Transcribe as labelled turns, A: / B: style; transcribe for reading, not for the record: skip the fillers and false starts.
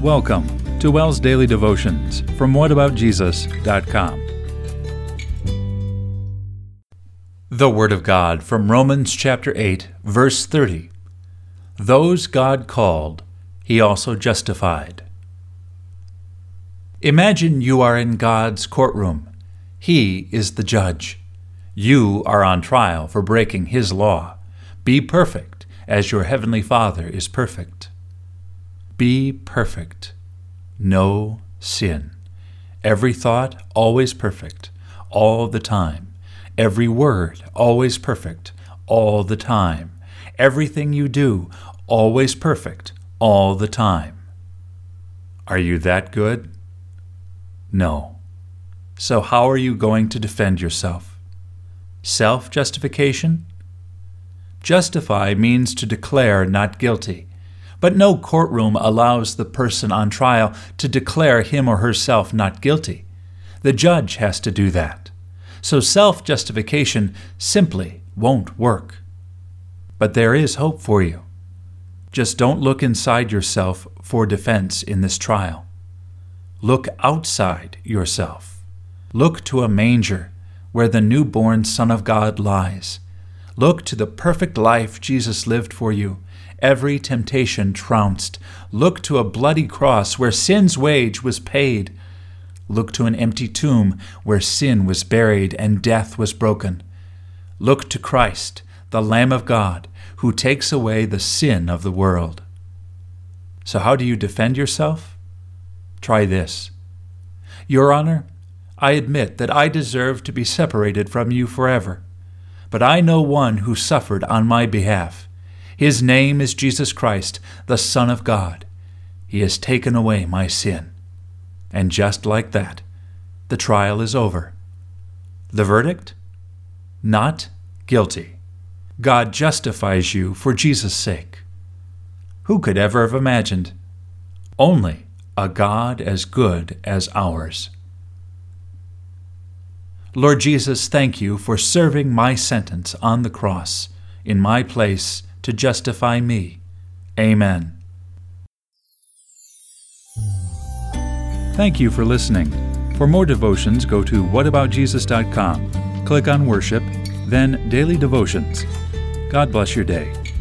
A: Welcome to WELS Daily Devotions from whataboutjesus.com. The Word of God from Romans chapter 8, verse 30. Those God called, He also justified. Imagine you are in God's courtroom. He is the judge. You are on trial for breaking His law. Be perfect, as your heavenly Father is perfect. Be perfect. No sin. Every thought always perfect, all the time. Every word always perfect, all the time. Everything you do always perfect, all the time. Are you that good? No. So how are you going to defend yourself? Self-justification? Justify means to declare not guilty. But no courtroom allows the person on trial to declare him or herself not guilty. The judge has to do that. So self-justification simply won't work. But there is hope for you. Just don't look inside yourself for defense in this trial. Look outside yourself. Look to a manger where the newborn Son of God lies. Look to the perfect life Jesus lived for you, every temptation trounced. Look to a bloody cross where sin's wage was paid. Look to an empty tomb where sin was buried and death was broken. Look to Christ, the Lamb of God, who takes away the sin of the world. So how do you defend yourself? Try this. Your Honor, I admit that I deserve to be separated from you forever. But I know one who suffered on my behalf. His name is Jesus Christ, the Son of God. He has taken away my sin. And just like that, the trial is over. The verdict? Not guilty. God justifies you for Jesus' sake. Who could ever have imagined? Only a God as good as ours. Lord Jesus, thank you for serving my sentence on the cross in my place to justify me. Amen. Thank you for listening. For more devotions, go to whataboutjesus.com. Click on Worship, then Daily Devotions. God bless your day.